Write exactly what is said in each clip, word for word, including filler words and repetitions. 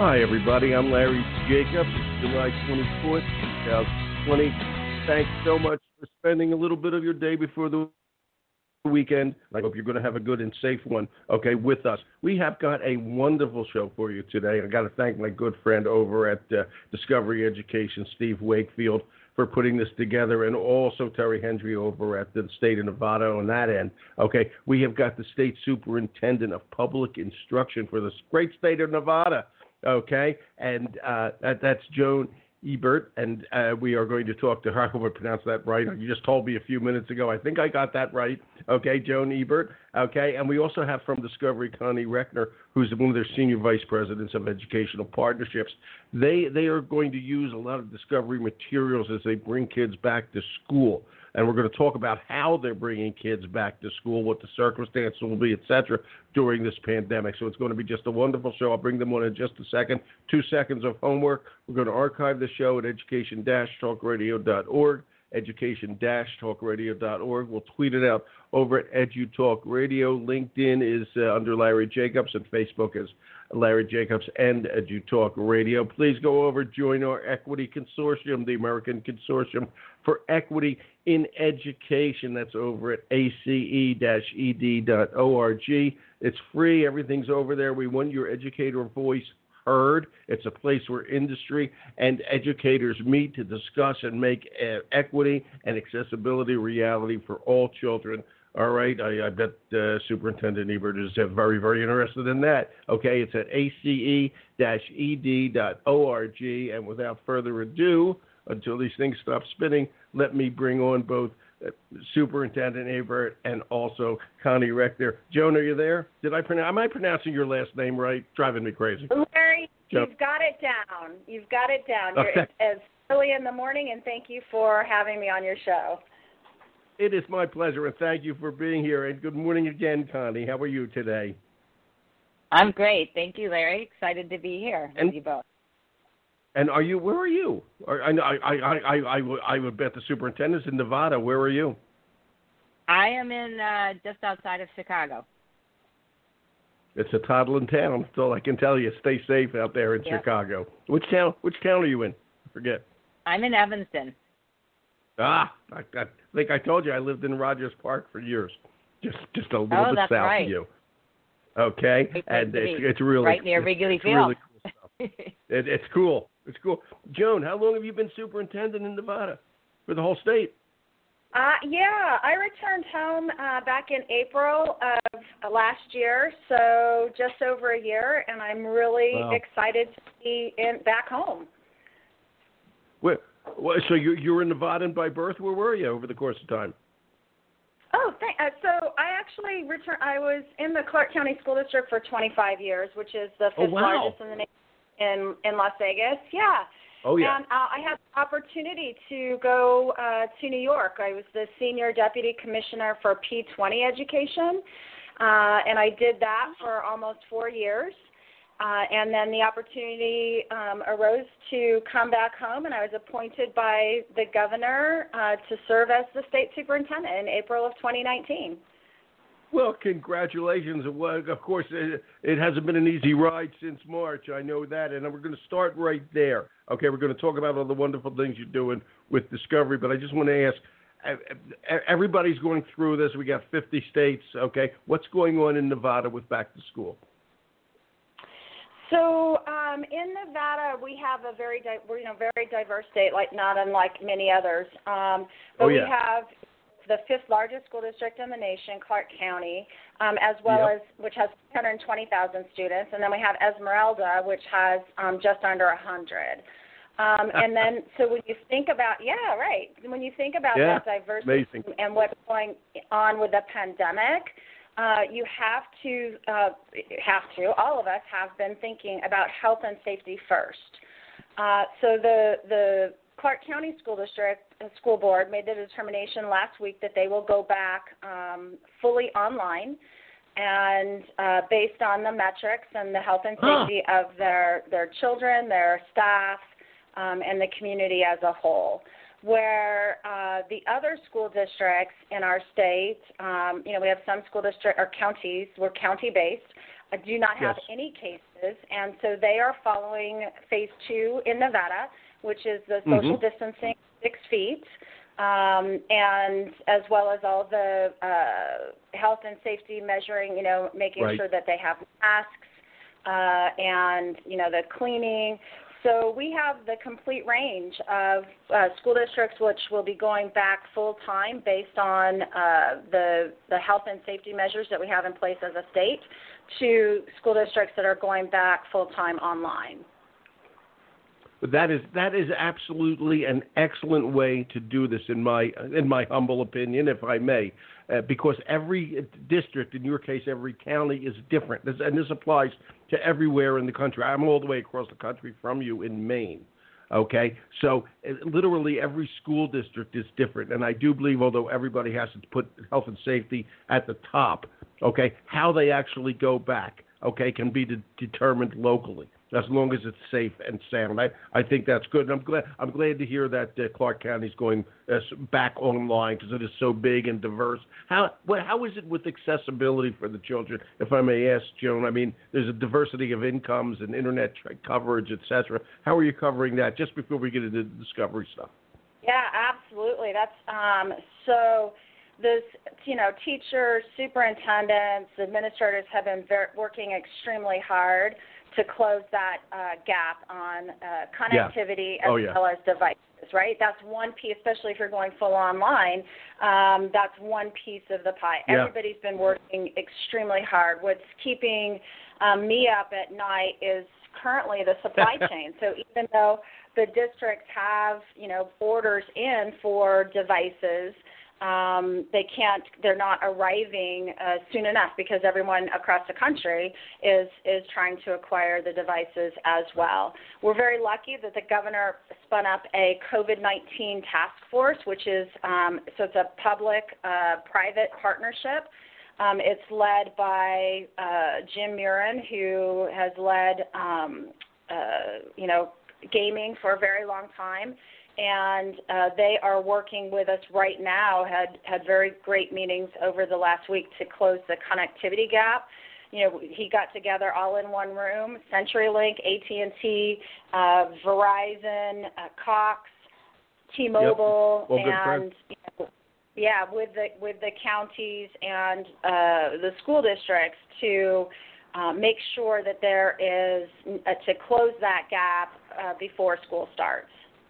Hi, everybody. I'm Larry Jacobs. It's July twenty-fourth, twenty twenty. Thanks so much for spending a little bit of your day before the weekend. I hope you're going to have a good and safe one, okay, with us. We have got a wonderful show for you today. I got to thank my good friend over at uh, Discovery Education, Steve Wakefield, for putting this together, and also Terry Hendry over at the state of Nevada on that end. Okay, we have got the state superintendent of public instruction for this great state of Nevada. Okay, and uh, that, that's Joan Ebert, and uh, we are going to talk to her. I hope I pronounced that right. You just told me a few minutes ago. I think I got that right. Okay, Joan Ebert. Okay, and we also have from Discovery Connie Reckner, who's one of their senior vice presidents of educational partnerships. They they are going to use a lot of Discovery materials as they bring kids back to school. And we're going to talk about how they're bringing kids back to school, what the circumstances will be, et cetera, during this pandemic. So it's going to be just a wonderful show. I'll bring them on in just a second. Two seconds of homework. We're going to archive the show at education dash talk radio dot org, education dash talk radio dot org. We'll tweet it out over at EduTalk Radio. LinkedIn is uh, under Larry Jacobs, and Facebook is Larry Jacobs and EduTalk Radio. Please go over, join our Equity Consortium, the American Consortium for Equity in Education. That's over at A C E E D dot org. It's free. Everything's over there. We want your educator voice heard. It's a place where industry and educators meet to discuss and make uh, equity and accessibility reality for all children. All right, I, I bet uh, Superintendent Ebert is uh, very, very interested in that. Okay, it's at A C E E D dot org. And without further ado, until these things stop spinning, let me bring on both uh, Superintendent Ebert and also Connie Reckner. Joan, are you there? Did I pronounce? Am I pronouncing your last name right? Driving me crazy. Larry, Joan. You've got it down. You've got it down. Okay. You're, it's early in the morning, and thank you for having me on your show. It is my pleasure, and thank you for being here. And good morning again, Connie. How are you today? I'm great. Thank you, Larry. Excited to be here and, with you both. And are you? Where are you? Are, I, I, I, I, I, would, I would bet the superintendent's in Nevada. Where are you? I am in uh, just outside of Chicago. It's a toddling town. That's all I can tell you. Stay safe out there in Yep. Chicago. Which town? Which town are you in? I forget. I'm in Evanston. Ah, I, I think I told you I lived in Rogers Park for years, just just a little Oh, bit that's south right. of you. Okay, Great place and to it's, be. it's really right near it's, Wrigley it's Field. Really cool stuff. it, it's cool. It's cool. Joan, how long have you been superintendent in Nevada for the whole state? Uh, yeah, I returned home uh, back in April of last year, so just over a year, and I'm really Wow. excited to be in, back home. Where? Well, so you you were in Nevada by birth. Where were you over the course of time? Oh, thank, uh, so I actually returned. I was in the Clark County School District for twenty-five years, which is the Oh, fifth wow. largest in the nation in in Las Vegas. Yeah. Oh yeah. And uh, I had the opportunity to go uh, to New York. I was the Senior Deputy Commissioner for P twenty Education, uh, and I did that for almost four years. Uh, and then the opportunity um, arose to come back home, and I was appointed by the governor uh, to serve as the state superintendent in April of twenty nineteen. Well, congratulations. Well, of course, it, it hasn't been an easy ride since March. I know that, and we're going to start right there. Okay, we're going to talk about all the wonderful things you're doing with Discovery, but I just want to ask, everybody's going through this. We got fifty states, okay? What's going on in Nevada with back to school? So um, in Nevada, we have a very, di- we're, you know, very diverse state, like not unlike many others. Um, but Oh, yeah. we have the fifth largest school district in the nation, Clark County, um, as well Yep. as which has one hundred twenty thousand students, and then we have Esmeralda, which has um, just under one hundred. Um, and then, so when you think about, yeah, right, when you think about Yeah, that diversity amazing. and what's going on with the pandemic, uh, you have to, uh, have to, all of us have been thinking about health and safety first. Uh, so the the Clark County School District uh, School Board made the determination last week that they will go back um, fully online, and uh, based on the metrics and the health and safety huh. of their their children, their staff, um, and the community as a whole. Where uh, the other school districts in our state, um, you know, we have some school district or counties, we're county-based, do not have Yes. any cases, and so they are following phase two in Nevada, which is the social Mm-hmm. distancing, six feet, um, and as well as all the uh, health and safety measuring, you know, making Right. sure that they have masks uh, and, you know, the cleaning. So we have the complete range of uh, school districts which will be going back full-time based on uh, the, the health and safety measures that we have in place as a state to school districts that are going back full-time online. That is that is absolutely an excellent way to do this, in my in my humble opinion, if I may, uh, because every district, in your case, every county is different, this, and this applies to everywhere in the country. I'm all the way across the country from you in Maine. Okay, so uh, literally every school district is different, and I do believe, although everybody has to put health and safety at the top, okay, how they actually go back, okay, can be de- determined locally, as long as it's safe and sound. I, I think that's good. And I'm glad I'm glad to hear that uh, Clark County is going uh, back online because it is so big and diverse. How what, how is it with accessibility for the children, if I may ask, Joan? I mean, there's a diversity of incomes and internet tra- coverage, et cetera. How are you covering that? Just before we get into the discovery stuff. Yeah, absolutely. That's um, so. This, you know, teachers, superintendents, administrators have been ver- working extremely hard to close that uh, gap on uh, connectivity yeah. oh, as yeah. well as devices, right? That's one piece, especially if you're going full online, um, that's one piece of the pie. Yeah. Everybody's been working extremely hard. What's keeping um, me up at night is currently the supply chain. So even though the districts have, you know, orders in for devices, Um, they can't, they're not arriving uh, soon enough because everyone across the country is, is trying to acquire the devices as well. We're very lucky that the governor spun up a COVID nineteen task force, which is, um, so it's a public-private uh, partnership. Um, it's led by uh, Jim Murin, who has led, um, uh, you know, gaming for a very long time. And uh, they are working with us right now, had, had very great meetings over the last week to close the connectivity gap. You know, he got together all in one room, CenturyLink, A T and T, uh, Verizon, uh, Cox, T-Mobile, yep. and you know, yeah, with the with the counties and uh, the school districts to uh, make sure that there is uh, to close that gap uh, before school starts.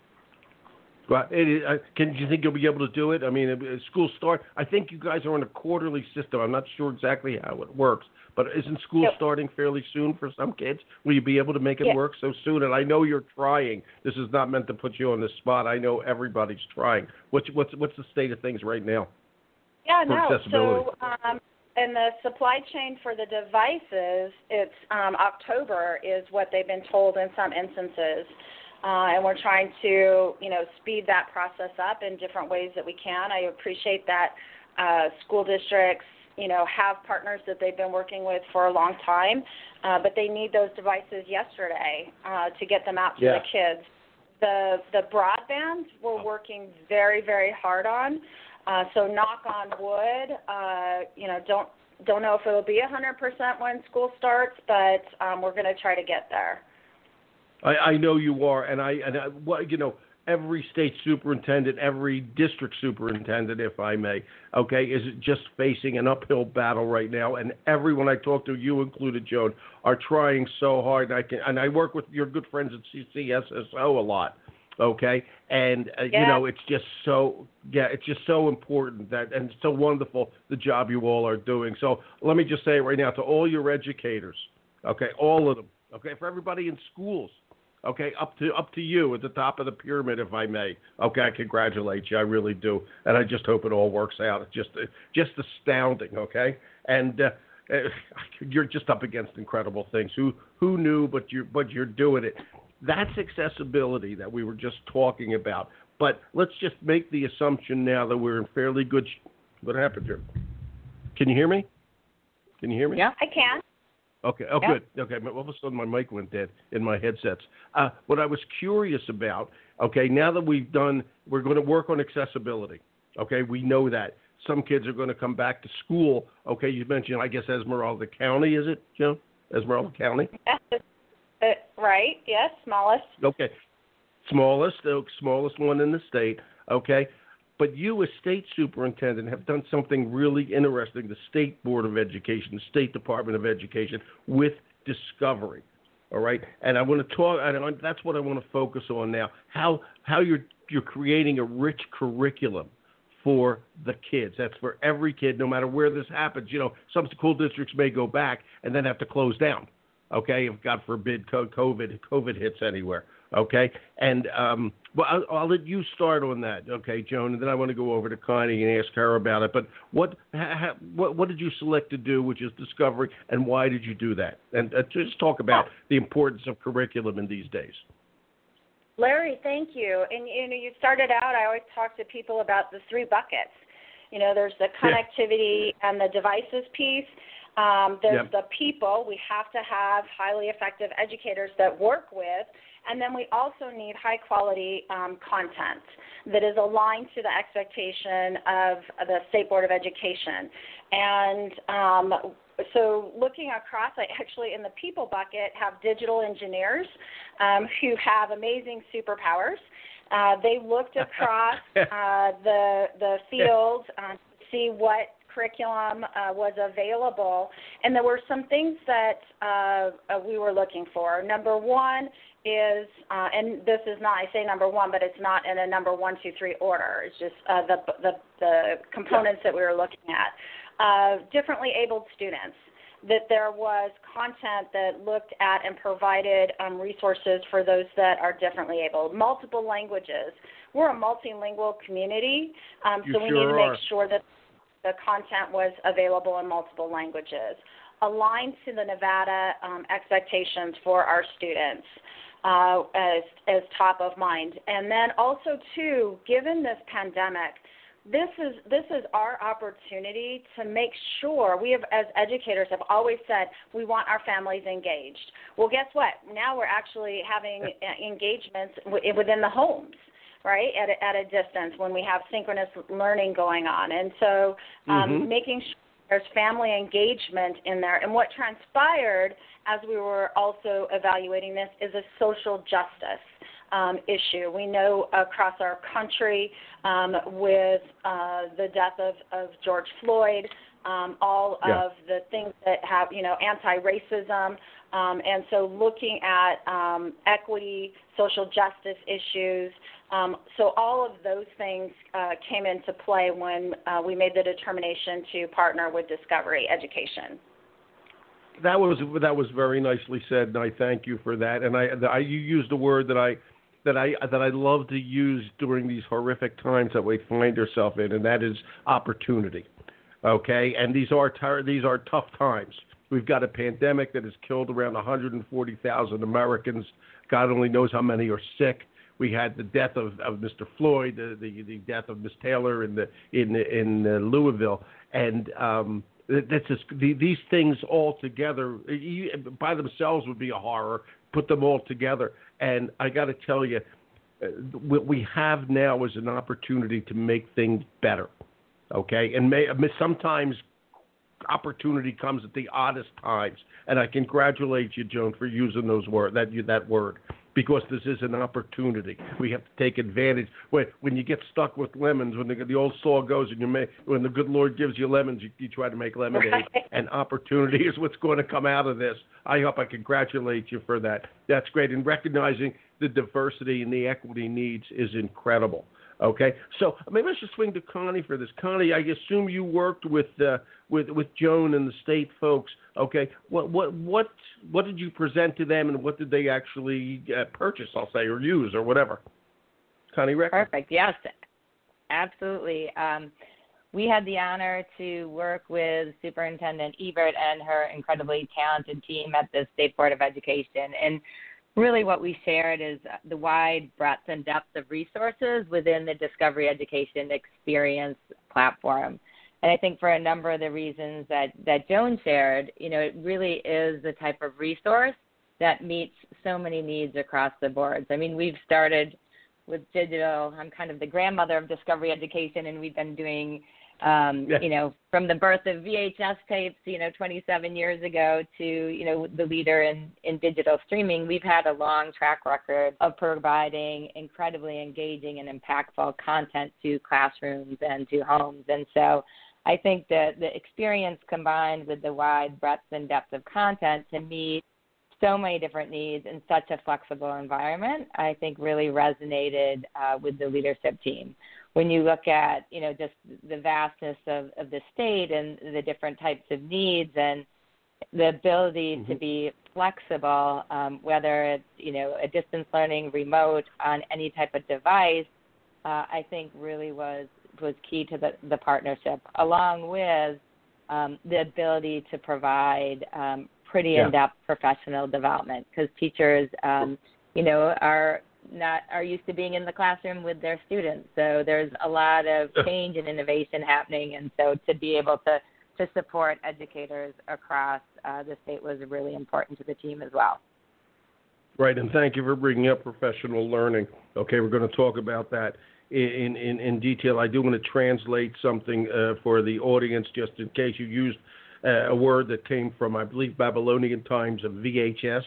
Well, it is, uh, can you think you'll be able to do it? I mean, uh, school start. I think you guys are on a quarterly system. I'm not sure exactly how it works, but isn't school yep. starting fairly soon for some kids? Will you be able to make it yeah. work so soon? And I know you're trying. This is not meant to put you on the spot. I know everybody's trying. What's what's what's the state of things right now? Yeah, for no. accessibility? So, um, in the supply chain for the devices, it's um, October is what they've been told in some instances. Uh, and we're trying to, you know, speed that process up in different ways that we can. I appreciate that uh, school districts, you know, have partners that they've been working with for a long time, uh, but they need those devices yesterday uh, to get them out to yeah. the kids. The the broadband we're working very, very hard on. Uh, so knock on wood, uh, you know, don't don't know if it'll be one hundred percent when school starts, but um, we're going to try to get there. I, I know you are, and I, and I, well, you know, every state superintendent, every district superintendent, if I may, okay, is just facing an uphill battle right now, and everyone I talk to, you included, Joan, are trying so hard. And I can, and I work with your good friends at C C S S O a lot, okay, and uh, yeah. you know, it's just so, yeah, it's just so important that, and so wonderful the job you all are doing. So let me just say right now to all your educators, okay, all of them, okay, for everybody in schools. Okay, up to up to you at the top of the pyramid, if I may. Okay, I congratulate you, I really do, and I just hope it all works out. It's just just astounding. Okay, and uh, you're just up against incredible things. Who who knew? But you but you're doing it. That's accessibility that we were just talking about. But let's just make the assumption now that we're in fairly good. Sh- what happened here? Can you hear me? Can you hear me? Yeah, I can. Okay. Oh, yeah. good. Okay. All of a sudden, my mic went dead in my headsets. Uh, what I was curious about, okay, now that we've done, we're going to work on accessibility. Okay, we know that. Some kids are going to come back to school. Okay, you mentioned, I guess, Esmeralda County, is it, Joe? Esmeralda County? Yes, uh, right, yes, smallest. Okay. Smallest, uh, smallest one in the state, okay? But you, as state superintendent, have done something really interesting, the State Board of Education, the State Department of Education, with Discovery, all right? And I want to talk, and that's what I want to focus on now, how how you're you're creating a rich curriculum for the kids. That's for every kid, no matter where this happens. You know, some school districts may go back and then have to close down, okay, if God forbid COVID COVID hits anywhere, okay? And um, well, I'll, I'll let you start on that, okay, Joan, and then I want to go over to Connie and ask her about it. But what ha, what, what did you select to do, which is Discovery, and why did you do that? And uh, just talk about the importance of curriculum in these days. Larry, thank you. And you know, you started out, I always talk to people about the three buckets. You know, there's the connectivity yeah. and the devices piece. Um, there's yep. the people. We have to have highly effective educators that work with. And then we also need high-quality um, content that is aligned to the expectation of the State Board of Education. And um, so looking across, I actually in the people bucket have digital engineers um, who have amazing superpowers. Uh, they looked across uh, the the field uh, to see what curriculum uh, was available, and there were some things that uh, uh, we were looking for. Number one is, uh, and this is not, I say number one, but it's not in a number one, two, three order. It's just uh, the, the the components that we were looking at. Uh, differently abled students, that there was content that looked at and provided um, resources for those that are differently abled. Multiple languages. We're a multilingual community, um, so we sure need to are. make sure that the content was available in multiple languages. Aligned to the Nevada um, expectations for our students uh, as, as top of mind. And then also, too, given this pandemic, This is this is our opportunity to make sure we have, as educators, have always said we want our families engaged. Well, guess what? Now we're actually having engagements within the homes, right, at a, at a distance when we have synchronous learning going on. And so um, mm-hmm. making sure there's family engagement in there. And what transpired as we were also evaluating this is a social justice Um, issue. We know across our country um, with uh, the death of, of George Floyd, um, all yeah. of the things that have, you know, anti-racism, um, and so looking at um, equity, social justice issues. Um, so all of those things uh, came into play when uh, we made the determination to partner with Discovery Education. That was that was very nicely said, and I thank you for that. And I, I you used a word that I. that I that I love to use during these horrific times that we find ourselves in, and that is opportunity. Okay, and these are tar- these are tough times. We've got a pandemic that has killed around one hundred forty thousand Americans. God only knows how many are sick. We had the death of, of Mister Floyd, the, the the death of Miss Taylor in the in in uh, Louisville, and um, that's just, the, these things all together by themselves would be a horror. Put them all together. And I got to tell you, what we have now is an opportunity to make things better, okay? And may, sometimes opportunity comes at the oddest times. And I congratulate you, Joan, for using those word, that, that word, because this is an opportunity. We have to take advantage. When, when you get stuck with lemons, when the, the old saw goes, and you may, when the good Lord gives you lemons, you, you try to make lemonade. Right. And opportunity is what's going to come out of this. I hope I congratulate you for that. That's great. And recognizing the diversity and the equity needs is incredible. Okay, so maybe I should swing to Connie for this. Connie, I assume you worked with uh, with with Joan and the state folks. Okay, what what what what did you present to them, and what did they actually uh, purchase? I'll say, or use, or whatever. Connie, Rick? Perfect. Yes, absolutely. Um, we had the honor to work with Superintendent Ebert and her incredibly talented team at the State Board of Education, and really what we shared is the wide breadth and depth of resources within the Discovery Education Experience platform. And I think for a number of the reasons that, that Joan shared, you know, it really is the type of resource that meets so many needs across the boards. I mean, we've started with digital. I'm kind of the grandmother of Discovery Education, and we've been doing Um, Yeah. You know, from the birth of V H S tapes, you know, twenty-seven years ago to, you know, the leader in, in digital streaming, we've had a long track record of providing incredibly engaging and impactful content to classrooms and to homes. And so I think that the experience combined with the wide breadth and depth of content to meet so many different needs in such a flexible environment, I think really resonated uh, with the leadership team. When you look at, you know, just the vastness of, of the state and the different types of needs and the ability mm-hmm. to be flexible, um, whether it's, you know, a distance learning, remote, on any type of device, uh, I think really was was key to the, the partnership, along with um, the ability to provide um, pretty yeah. in-depth professional development, because teachers, um, you know, are not are used to being in the classroom with their students. So there's a lot of change and innovation happening, and so to be able to, to support educators across uh, the state was really important to the team as well. Right, and thank you for bringing up professional learning. Okay, we're going to talk about that in, in, in detail. I do want to translate something uh, for the audience, just in case you used uh, a word that came from, I believe, Babylonian times of V H S.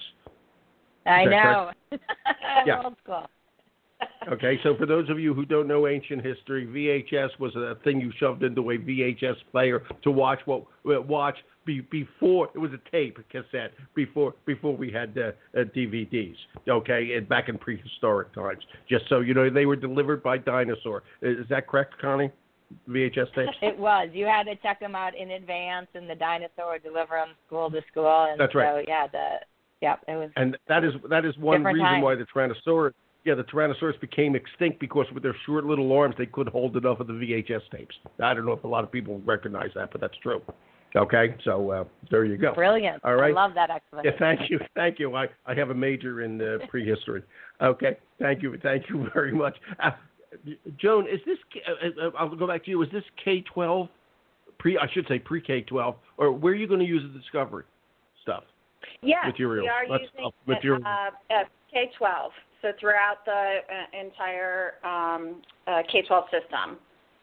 I know. Yeah. Old school. Okay, so for those of you who don't know ancient history, V H S was a thing you shoved into a V H S player to watch what watch be, before it was a tape, a cassette before before we had uh, uh, D V Ds. Okay, and back in prehistoric times. Just so you know, they were delivered by dinosaur. Is that correct, Connie? V H S tapes? It was. You had to check them out in advance, and the dinosaur would deliver them school to school. And That's right. So yeah, the yeah, it was. And that is that is one reason time. why the Tyrannosaurus. Yeah, the Tyrannosaurus became extinct because with their short little arms, they couldn't hold enough of the V H S tapes. I don't know if a lot of people recognize that, but that's true. Okay, so uh, there you go. Brilliant. All right. I love that explanation. Yeah, thank you, thank you. I, I have a major in uh, prehistory. Okay, thank you, thank you very much. Uh, Joan, is this? Uh, I'll go back to you. Is this K twelve? Pre, I should say pre-K twelve, or where are you going to use the Discovery stuff? Yes, material. we are Let's, using uh, material. uh, uh, K twelve, so throughout the uh, entire um, uh, K twelve system.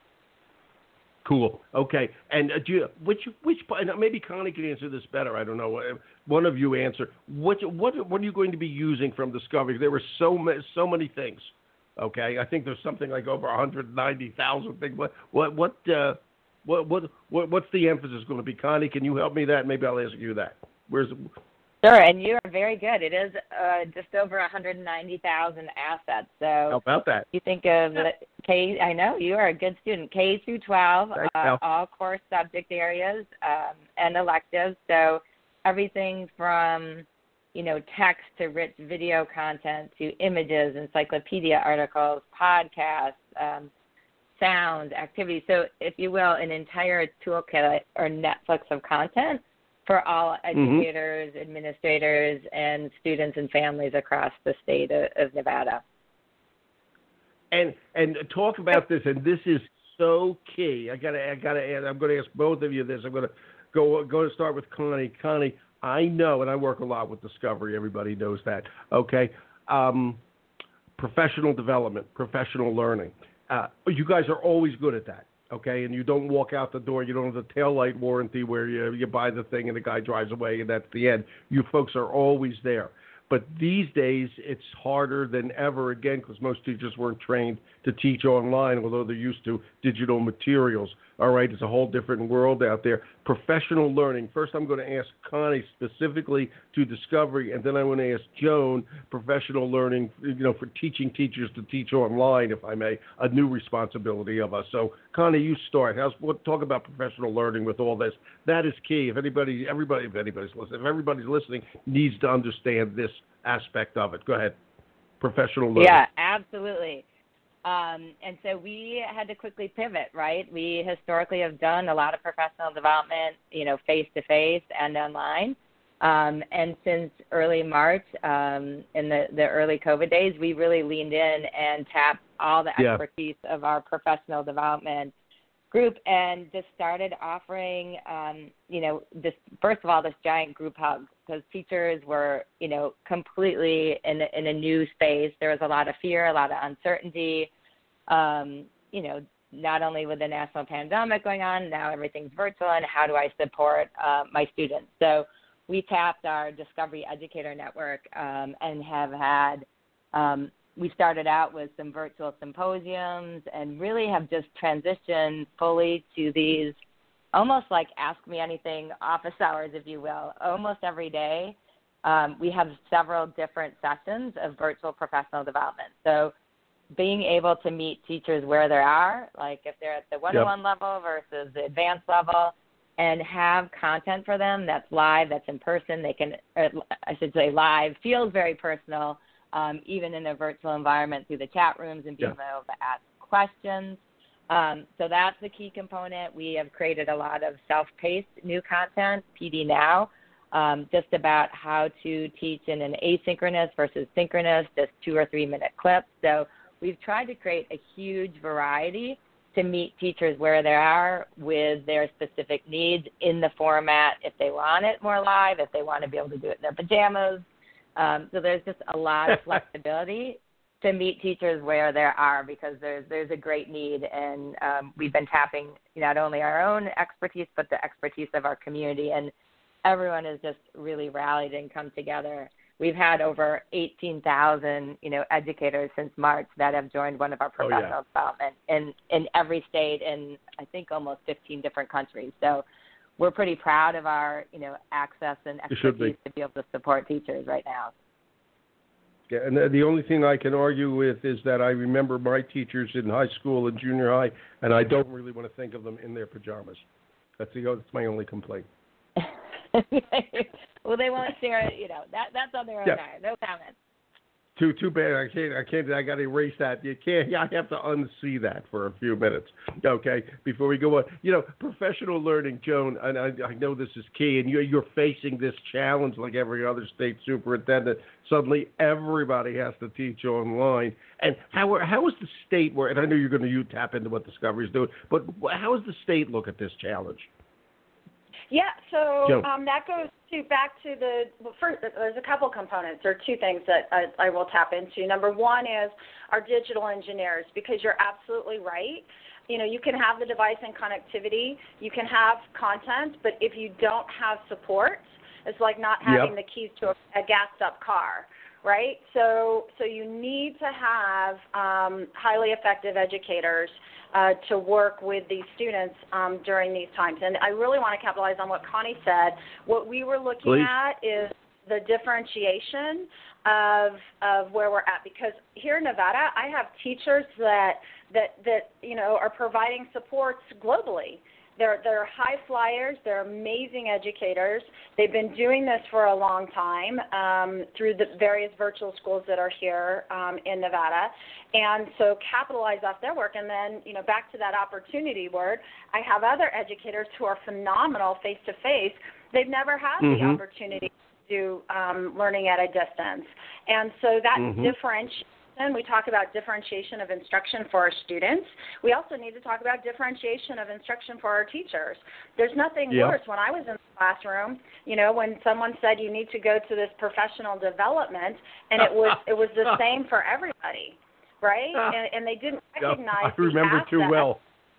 Cool. Okay. And uh, do you, which which and maybe Connie can answer this better. I don't know. One of you answer. What what what are you going to be using from Discovery? There were so many so many things. Okay. I think there's something like over one hundred ninety thousand things. What what what uh, what what what what's the emphasis going to be? Connie, can you help me that? Maybe I'll ask you that. Where's Sure, and you are very good. It is uh, just over one hundred ninety thousand assets. So how about that? You think of the K. I know you are a good student. K through twelve, uh, all core subject areas um, and electives. So everything from you know text to rich video content to images, encyclopedia articles, podcasts, um, sound, activities. So if you will, an entire toolkit or Netflix of content for all educators, mm-hmm. administrators, and students and families across the state of, of Nevada. And and talk about this, and this is so key. I gotta I gotta I'm going to ask both of you this. I'm going to go go to start with Connie. Connie, I know, and I work a lot with Discovery. Everybody knows that. Okay, um, professional development, professional learning. Uh, you guys are always good at that. Okay, and you don't walk out the door. You don't have the taillight warranty where you you buy the thing and the guy drives away and that's the end. You folks are always there. But these days, it's harder than ever, again, because most teachers weren't trained to teach online, although they're used to digital materials. All right, it's a whole different world out there. Professional learning. First, I'm going to ask Connie specifically to Discovery, and then I want to ask Joan, professional learning, you know, for teaching teachers to teach online, if I may, a new responsibility of us. So, Connie, you start. How's, what, talk about professional learning with all this. That is key. If anybody, everybody, if anybody's listening, if everybody's listening, needs to understand this aspect of it. Go ahead. Professional learning. Yeah, absolutely. Um, and so we had to quickly pivot, right? We historically have done a lot of professional development, you know, face-to-face and online. Um, and since early March, um, in the, the early COVID days, we really leaned in and tapped all the yeah. expertise of our professional development group and just started offering, um, you know, this, first of all, this giant group hug, because teachers were, you know, completely in, in a new space. There was a lot of fear, a lot of uncertainty. Um, you know, not only with the national pandemic going on, now everything's virtual, and how do I support uh, my students? So we tapped our Discovery Educator Network um, and have had, um, we started out with some virtual symposiums and really have just transitioned fully to these almost like ask me anything office hours, if you will, almost every day. Um, we have several different sessions of virtual professional development. So being able to meet teachers where they are, like if they're at the one oh one yep. level versus the advanced level, and have content for them that's live, that's in person. They can, I should say live, feels very personal, um, even in a virtual environment through the chat rooms and being yeah. able to ask questions. Um, so that's the key component. We have created a lot of self-paced new content, P D Now, um, just about how to teach in an asynchronous versus synchronous, just two or three minute clips. So we've tried to create a huge variety to meet teachers where they are with their specific needs in the format, if they want it more live, if they want to be able to do it in their pajamas. Um, so there's just a lot of flexibility to meet teachers where they are, because there's there's a great need, and um, we've been tapping not only our own expertise but the expertise of our community, and everyone has just really rallied and come together. We've had over eighteen thousand, you know, educators since March that have joined one of our professional oh, yeah. development in, in every state in, I think, almost fifteen different countries. So we're pretty proud of our, you know, access and expertise be. to be able to support teachers right now. Yeah, and the only thing I can argue with is that I remember my teachers in high school and junior high, and I don't really want to think of them in their pajamas. That's the that's my only complaint. Well, they won't share it, you know. That that's on their own. Yeah. No comment. Too too bad. I can't. I can't. I got to erase that. You can't. I have to unsee that for a few minutes. Okay, before we go on. You know, professional learning, Joan. And I, I know this is key. And you're you're facing this challenge like every other state superintendent. Suddenly, everybody has to teach online. And how how is the state where? And I know you're going to you tap into what Discovery is doing. But how does the state look at this challenge? Yeah, so um, that goes to back to the well, first. There's a couple components. There are two things that I, I will tap into. Number one is our digital engineers, because you're absolutely right. You know, you can have the device and connectivity, you can have content, but if you don't have support, it's like not having yep. the keys to a, a gassed-up car, right? So, so you need to have um, highly effective educators Uh, to work with these students um, during these times. And I really want to capitalize on what Connie said. What we were looking Please. at is the differentiation of of where we're at, because here in Nevada, I have teachers that that that you know are providing supports globally. They're they're high flyers. They're amazing educators. They've been doing this for a long time um, through the various virtual schools that are here um, in Nevada, and so capitalize off their work. And then, you know, back to that opportunity word, I have other educators who are phenomenal face to face. They've never had mm-hmm. the opportunity to do um, learning at a distance, and so that mm-hmm. differentiation. We talk about differentiation of instruction for our students. We also need to talk about differentiation of instruction for our teachers. There's nothing yep. worse. When I was in the classroom, you know, when someone said you need to go to this professional development, and it was it was the same for everybody, right? And, and they didn't recognize yep. I remember the too well.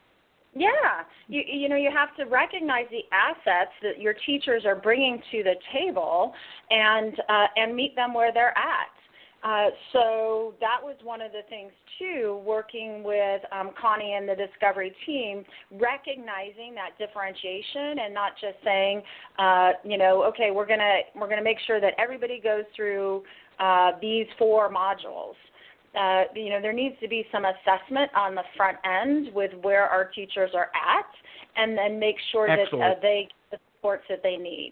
Yeah, you you know, you have to recognize the assets that your teachers are bringing to the table, and uh, and meet them where they're at. Uh, so that was one of the things, too, working with um, Connie and the Discovery team, recognizing that differentiation and not just saying, uh, you know, okay, we're gonna we're gonna make sure that everybody goes through uh, these four modules. Uh, you know, there needs to be some assessment on the front end with where our teachers are at, and then make sure Excellent. that uh, they get the supports that they need.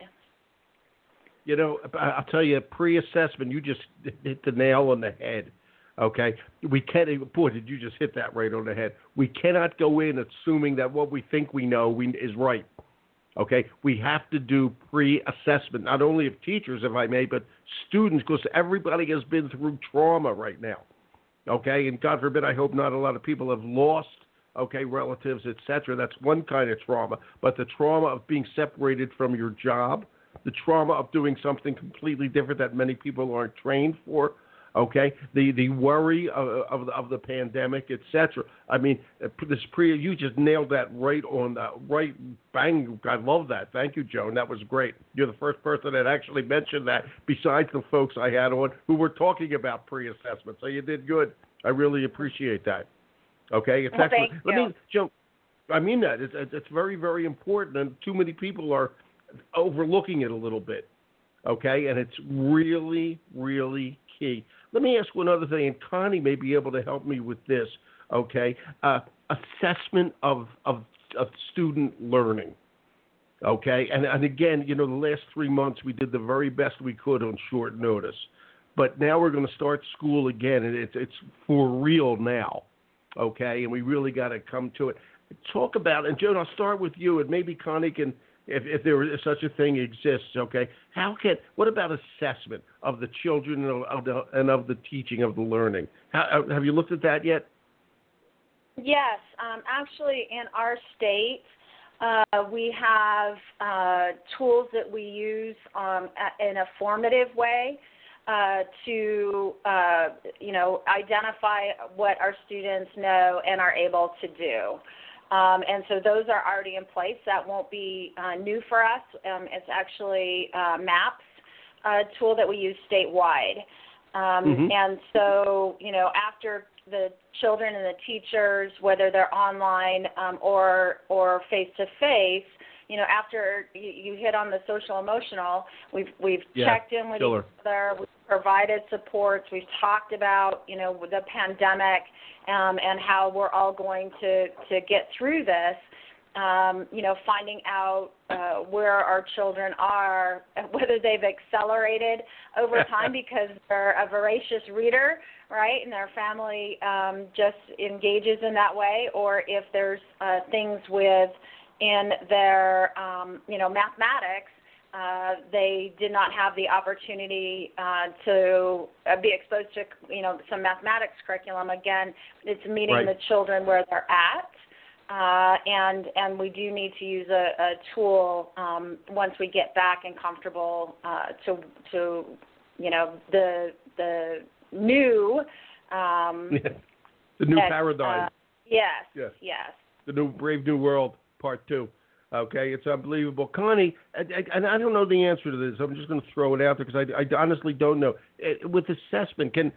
You know, I'll tell you, pre-assessment, you just hit the nail on the head, okay? We can't, boy, did you just hit that right on the head. We cannot go in assuming that what we think we know we, is right, okay? We have to do pre-assessment, not only of teachers, if I may, but students, because everybody has been through trauma right now, okay? And God forbid, I hope not a lot of people have lost, okay, relatives, et cetera. That's one kind of trauma. But the trauma of being separated from your job, the trauma of doing something completely different that many people aren't trained for, Okay, the the worry of of the, of the pandemic, et cetera. I mean, this pre you just nailed that right on the right bang. I love that. Thank you, Joan. That was great. You're the first person that actually mentioned that, besides the folks I had on who were talking about pre-assessment. So you did good. I really appreciate that. Okay, it's well, excellent. thank Let you. me, Joan. I mean that it's it's very very important, and too many people are overlooking it a little bit. Okay, and it's really really key. Let me ask one other thing, and Connie may be able to help me with this, okay? Uh, assessment of, of of student learning, okay? And, and again, you know, the last three months we did the very best we could on short notice. But now we're going to start school again, and it's, it's for real now, okay? And we really got to come to it. Talk about, and Joan, I'll start with you, and maybe Connie can, If, if there is such a thing exists, okay, how can, what about assessment of the children and of the, and of the teaching of the learning? How, have you looked at that yet? Yes, um, actually in our state, uh, we have uh, tools that we use um, in a formative way uh, to, uh, you know, identify what our students know and are able to do. Um, and so those are already in place. That won't be uh, new for us. Um, it's actually uh, MAPS uh, tool that we use statewide. Um, mm-hmm. And so, you know, after the children and the teachers, whether they're online um, or or face-to-face, you know, after you, you hit on the social emotional, we've we've yeah, checked in with killer. each other, we've provided supports, we've talked about, you know, the pandemic um, and how we're all going to, to get through this, um, you know, finding out uh, where our children are, whether they've accelerated over time because they're a voracious reader, right, and their family um, just engages in that way, or if there's uh, things with in their, um, you know, mathematics, uh, they did not have the opportunity uh, to uh, be exposed to, you know, some mathematics curriculum. Again, it's meeting right. the children where they're at, uh, and and we do need to use a, a tool um, once we get back and comfortable uh, to to, you know, the the new um, the new ex, paradigm. Uh, yes, yes, yes. The new Brave New World Part Two. Okay, it's unbelievable. Connie, and I, I don't know the answer to this. I'm just going to throw it out there because I, I honestly don't know. With assessment, can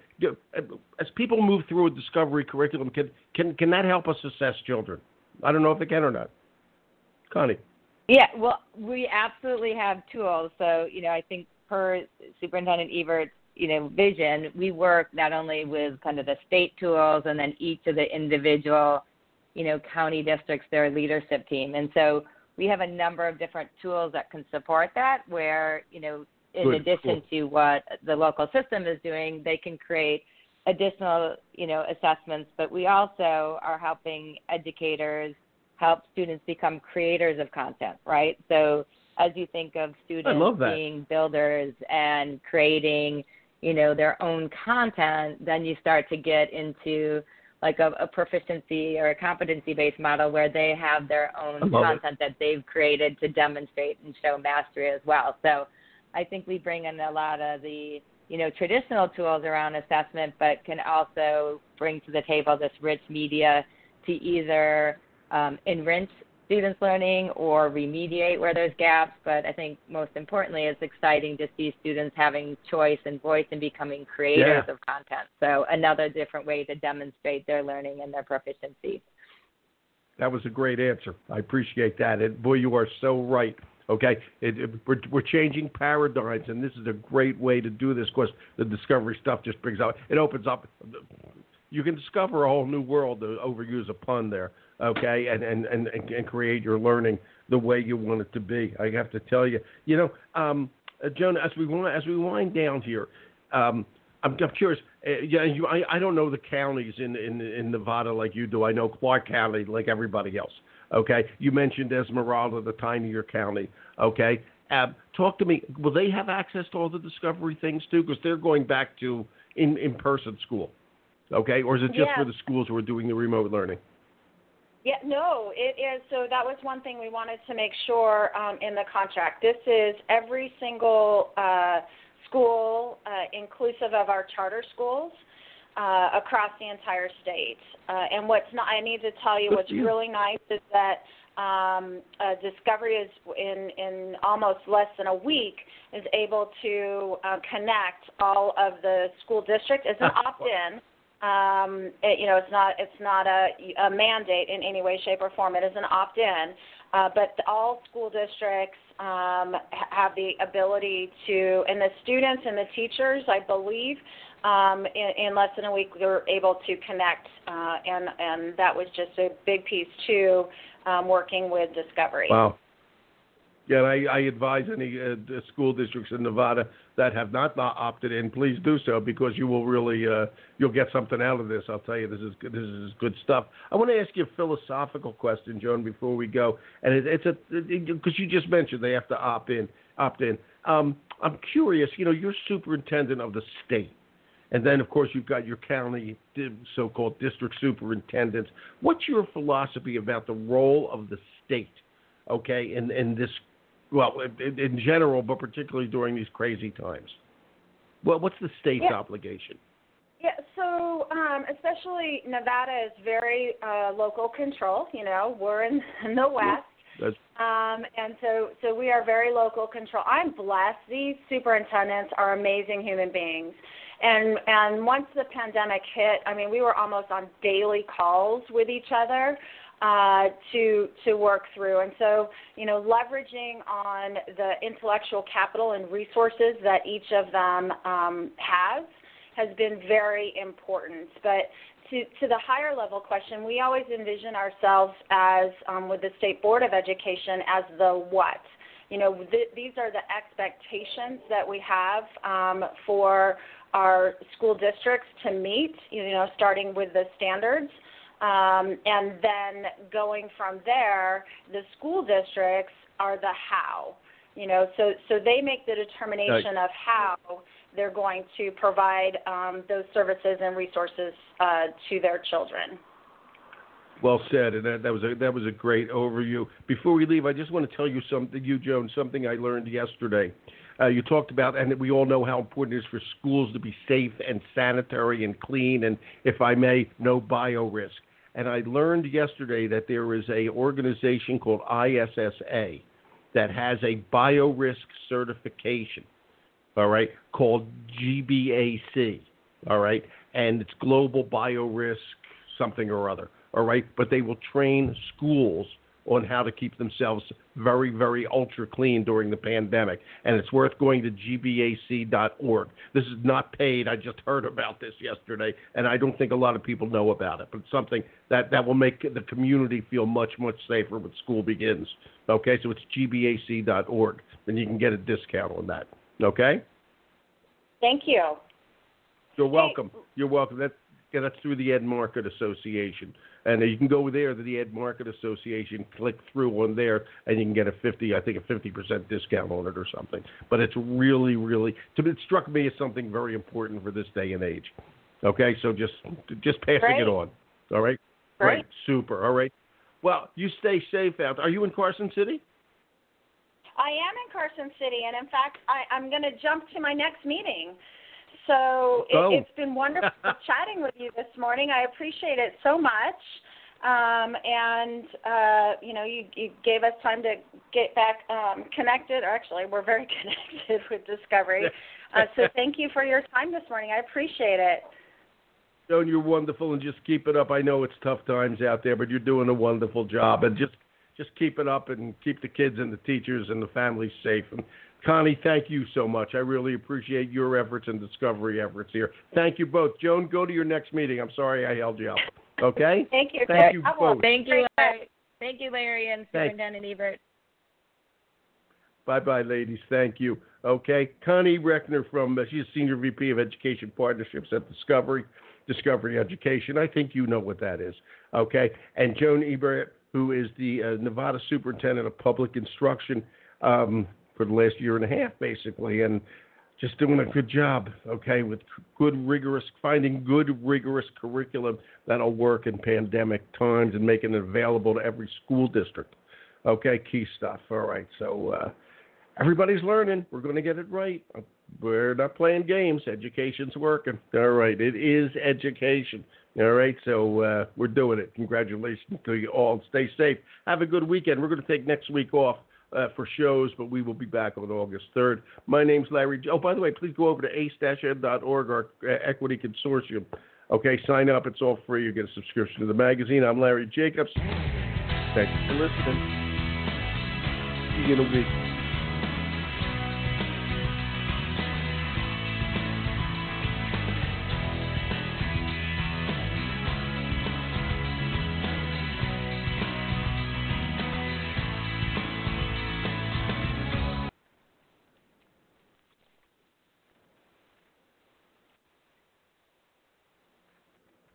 as people move through a discovery curriculum, can, can can that help us assess children? I don't know if it can or not. Connie. Yeah, well, we absolutely have tools. So, you know, I think per Superintendent Evert's, you know, vision, we work not only with kind of the state tools and then each of the individual, you know, county districts, their leadership team. And so we have a number of different tools that can support that where, you know, in Good, addition cool. to what the local system is doing, they can create additional, you know, assessments. But we also are helping educators help students become creators of content, right? So as you think of students being builders and creating, you know, their own content, then you start to get into like a, a proficiency or a competency-based model where they have their own content it. that they've created to demonstrate and show mastery as well. So I think we bring in a lot of the, you know, traditional tools around assessment, but can also bring to the table this rich media to either um, enrich students' learning or remediate where there's gaps. But I think most importantly, it's exciting to see students having choice and voice and becoming creators yeah. of content. So another different way to demonstrate their learning and their proficiency. That was a great answer. I appreciate that. And boy, you are so right. Okay, it, it, we're, we're changing paradigms, and this is a great way to do this. Of course, the discovery stuff just brings out, it opens up. You can discover a whole new world, to overuse a pun there, okay, and, and, and, and create your learning the way you want it to be. I have to tell you, you know, um, uh, Joan, as we wind, as we wind down here, um, I'm, I'm curious. Uh, yeah, you, I, I don't know the counties in, in in Nevada like you do. I know Clark County like everybody else. Okay, you mentioned Esmeralda, the tinier county. Okay, uh, talk to me. Will they have access to all the discovery things too? Because they're going back to in in person school. Okay, or is it just yeah. for the schools who are doing the remote learning? Yeah, no, it is. So that was one thing we wanted to make sure um, in the contract. This is every single uh, school, uh, inclusive of our charter schools, uh, across the entire state. Uh, and what's not, I need to tell you, what's really nice is that um, uh, Discovery is in, in almost less than a week is able to uh, connect all of the school districts. It's an opt-in. Um, it, you know, it's not it's not a, a mandate in any way, shape, or form. It is an opt-in, uh, but all school districts um, have the ability to, and the students and the teachers, I believe, um, in, in less than a week, we were able to connect, uh, and and that was just a big piece too, um, working with Discovery. Wow. Yeah, and I, I advise any uh, school districts in Nevada that have not opted in, please do so, because you will really uh, you'll get something out of this. I'll tell you, this is good, this is good stuff. I want to ask you a philosophical question, Joan, before we go, and it, it's a because you just mentioned they have to opt in. Opt in. Um, I'm curious. You know, you're superintendent of the state, and then of course you've got your county so-called district superintendents. What's your philosophy about the role of the state? Okay, in in this. Well, in, in general, but particularly during these crazy times. Well, what's the state's yeah. obligation? Yeah, so um, especially Nevada is very uh, local control. You know, we're in, in the West, um, and so so we are very local control. I'm blessed. These superintendents are amazing human beings. And and once the pandemic hit, I mean, we were almost on daily calls with each other. Uh, to to work through. And so, you know, leveraging on the intellectual capital and resources that each of them um, has has been very important. But to, to the higher level question, we always envision ourselves as, um, with the State Board of Education, as the what. You know, th- these are the expectations that we have um, for our school districts to meet, you know, starting with the standards. Um, and then going from there, the school districts are the how, you know, so, so they make the determination of how they're going to provide um, those services and resources uh, to their children. Well said, and that, that was a that was a great overview. Before we leave, I just want to tell you something, you, Joan, something I learned yesterday. Uh, you talked about, and we all know how important it is for schools to be safe and sanitary and clean, and if I may, no bio risk. And I learned yesterday that there is a organization called I S S A that has a biorisk certification, all right, called G B A C, all right, and it's Global Biorisk something or other, all right, but they will train schools on how to keep themselves very, very ultra clean during the pandemic. And it's worth going to G B A C dot org. This is not paid. I just heard about this yesterday, and I don't think a lot of people know about it. But it's something that, that will make the community feel much, much safer when school begins. Okay, so it's G B A C dot org, and you can get a discount on that. Okay? Thank you. You're welcome. You're welcome. That, yeah, that's through the Ed Market Association. And you can go there to the Ed Market Association, click through on there, and you can get a fifty, I think a fifty percent discount on it or something. But it's really, really, it struck me as something very important for this day and age. Okay, so just just passing Great. it on. All right? Great. Great. Super. All right. Well, you stay safe out. Are you in Carson City? I am in Carson City, and in fact, I, I'm going to jump to my next meeting. So it, oh. it's been wonderful chatting with you this morning. I appreciate it so much. Um, and, uh, you know, you, you gave us time to get back um, connected. Or actually, we're very connected with Discovery. Uh, so thank you for your time this morning. I appreciate it. Joan, you're wonderful, and just keep it up. I know it's tough times out there, but you're doing a wonderful job. And just, just keep it up and keep the kids and the teachers and the families safe. And Connie, thank you so much. I really appreciate your efforts and Discovery efforts here. Thank you both. Joan, go to your next meeting. I'm sorry I held you up. Okay? Thank you. Thank you both. Thank you, Larry. Thank you, Larry and Superintendent Ebert. Bye-bye, ladies. Thank you. Okay. Connie Reckner from, uh, she's Senior V P of Education Partnerships at Discovery, Discovery Education. I think you know what that is. Okay. And Joan Ebert, who is the uh, Nevada Superintendent of Public Instruction, um, for the last year and a half, basically, and just doing a good job, okay, with good, rigorous, finding good, rigorous curriculum that'll work in pandemic times and making it available to every school district. Okay, key stuff. All right, so uh, everybody's learning. We're going to get it right. we're not playing games. Education's working. All right. It is education. All right. So uh, we're doing it. Congratulations to you all. Stay safe. Have a good weekend. We're going to take next week off uh, for shows, but we will be back on August third. My name's Larry. Oh, by the way, please go over to ace dash ed dot org, our uh, equity consortium. Okay, sign up. It's all free. You get a subscription to the magazine. I'm Larry Jacobs. Thanks for listening. See you in a week.